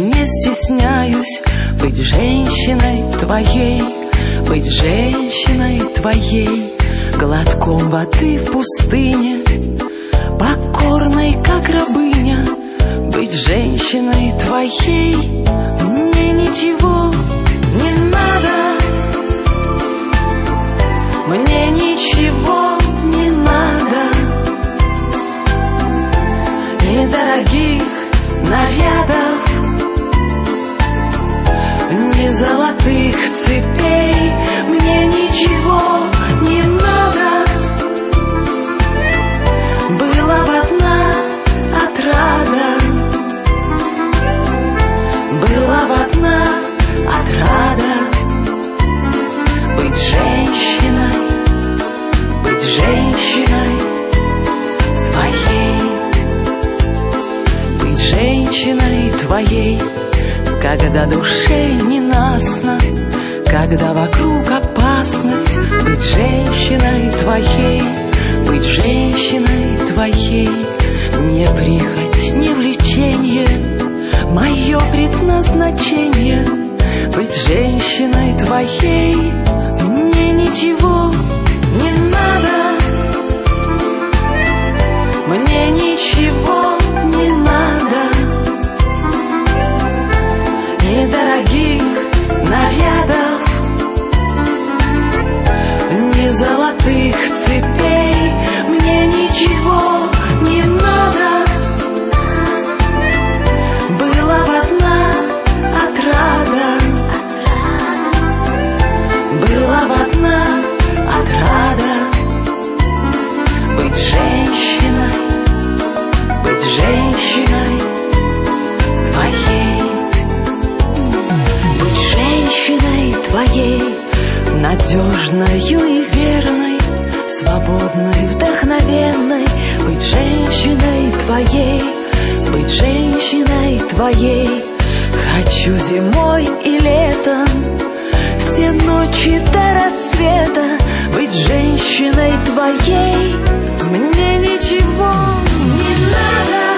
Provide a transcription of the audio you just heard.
не стесняюсь быть женщиной твоей, быть женщиной твоей. Глотком воды в пустыне, покорной, как рабыня, быть женщиной твоей. Мне ничего не надо, мне ничего не надо, ни дорогих нарядов, ни золотых цепей. Мне ничего не надо, была бы одна отрада, была бы одна отрада. Быть женщиной, быть женщиной твоей, быть женщиной твоей, когда душе ненастно, когда вокруг опасность. Быть женщиной твоей, быть женщиной твоей. Не прихоть, не влечение, мое предназначение. Быть женщиной твоей. Мне ничего не надо, мне ничего не надо, ни дорогих нарядов, ни золотых цепей. Мне ничего не надо, была бы одна отрада, была бы одна отрада. Быть женщиной, быть женщиной твоей, быть женщиной твоей, надежною и верной, свободной, вдохновенной. Быть женщиной твоей, быть женщиной твоей. Хочу зимой и летом, все ночи до рассвета. Быть женщиной твоей. Мне ничего не надо,